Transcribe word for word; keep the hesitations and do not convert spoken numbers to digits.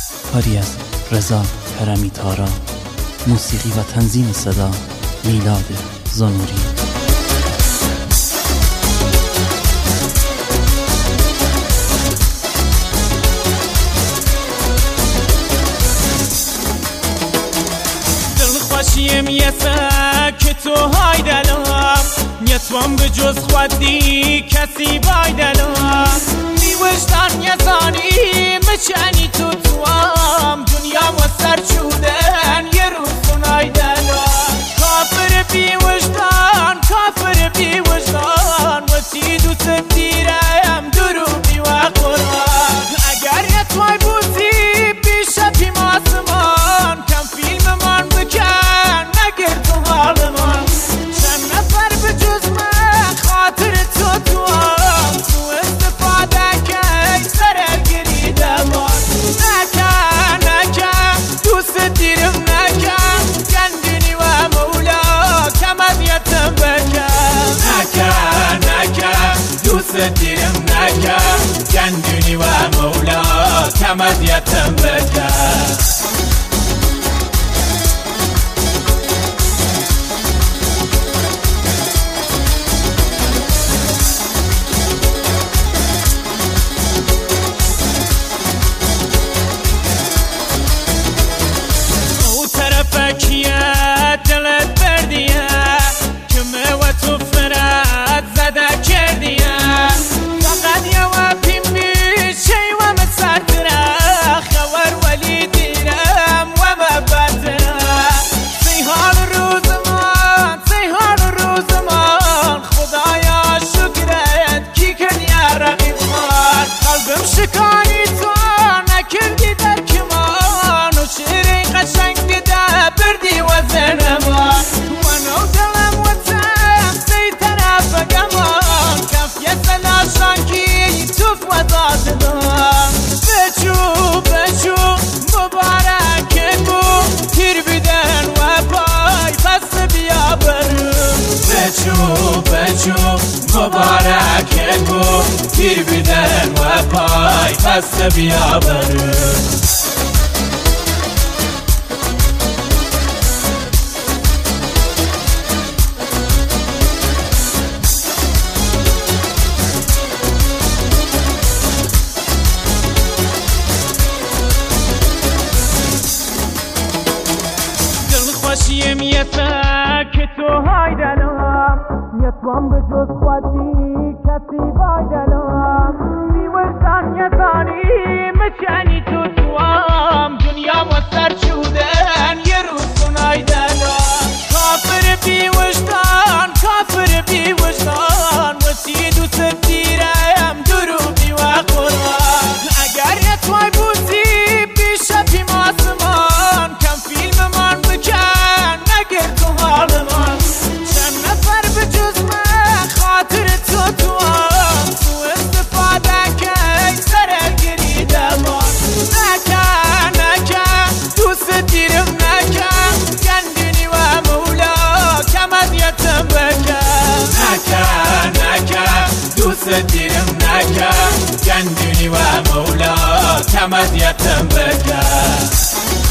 کاری از رضا کرمی تارا، موسیقی و تنظیم صدا میلاد زنوری. دلخوشیم یه که تو های دلم، نتوان به جز خودی کسی بای دلم. بی وجدان یه زانی مچنی تو توام، دنیا و سر چودن یه روز سنای دلم. کافر بی وجدان، کافر بی وجدان، و تی دوست دیرم دروبی و قرآن. اگر یه توی بودی بیشه پی ماسمان، کم فیلم من بکن نگر تو حال من. چند نفر به جز من خاطر تو توام، تو استفاده که سر گریده من. نکن نکن دوست دیرم نکن، گندونی و مولا کم اذیتم بکن. نکن نکن دوست دیرم نکن، گندونی و مولا کم اذیتم بکن. دلت بردیه که و تو فرد زده کردیه. فقط یه و پیمی شی و مسرتره، خور ولی دیرم و مبتره. سی حال روز من، سی حال روز من، خدایا شکرت کی کنی رقیب من. قلبم شکانی تو نکردی در کمان، و شیری قشنگ ده بردی و زنمان. منو دلم و تم سی طرف گمان، کفیه سلاشانکی توف و داد دام. بچو بچو مبارک بو، تیر بیدن و پای پس بیا برم. بچو بچو مبارک بو، تیر بیدن و پای پس بیا برم. خوشیم یه که تو های دلم، نتوان به جز خودی کسی بای دلم. بی وجدان یه زانی مچنی تو توام، دنیا و سر چودن یه روز سنای دلم. کافر بی وجدان، کافر بی وجدان، و تی دوست دیرم دروبی و قرآن. اگر یه توی بودی بیشه پی ماسمان، کم فیلم من بکن نگر تو حال من. چند نفر به جز من خاطر تو توام، تو استفاده که سر گریده من. نکن نکن دوست دیرم نکن، گندونی و مولا کم اذیتم بکن. نکن نکن دوست دیرم نکن، گندونی و مولا کم اذیتم بکن.